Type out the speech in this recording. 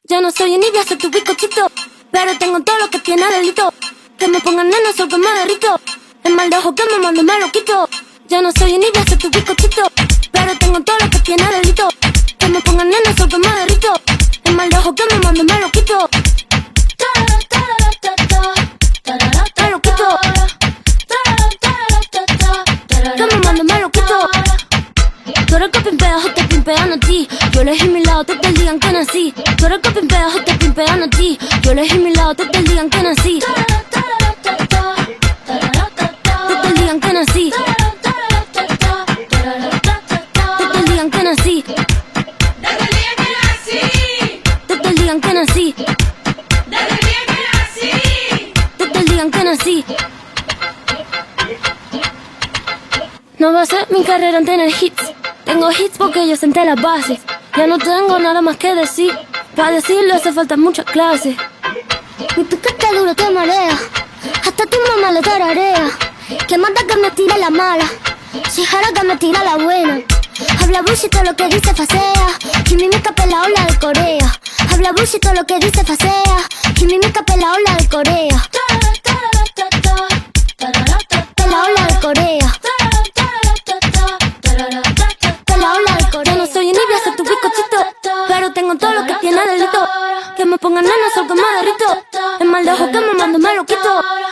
Yo no soy envidia, soy tu bizcochito, pero tengo todo lo que tiene delito. Que me pongan nena, soy que me derrito. El mal de ojo que me mando me lo quito. Yo no soy envidia, soy tu bizcochito, pero tengo todo lo que tiene delito. Que me pongan nena, soy que me derrito. El mal de ojo que me mando me lo quito. Me lo quito. Que me mando me lo quito. Tú eres que pimpeas o te pimpean a ti. Yo elegí mi lado, te digan que nací. Tú eres que pimpeas o te pimpean a ti. Yo elegí mi lado, te digan que nací. Te digan que nací. Te digan que nací. Te digan que nací. Te digan que nací. No va a ser mi carrera en tener hits. Tengo hits porque yo senté las bases. Ya no tengo nada más que decir. Para decirlo hace falta muchas clases. Mi piquete duro te marea. Hasta tu mamá le tararea. Que manda que me tire la mala. Si jara que me tira la buena. Habla bullshit todo lo que dice facea. Y mi mica pela ola de Corea. Habla bullshit todo lo que dice facea. Y mi mica pela ola de Corea. Pela ola de Corea. Yo no soy envidia, soy tu bizcochito, pero tengo todo lo que tiene delito. Que me pongan nena, soy que me derrito. El mal de ojo que me mando me lo quito.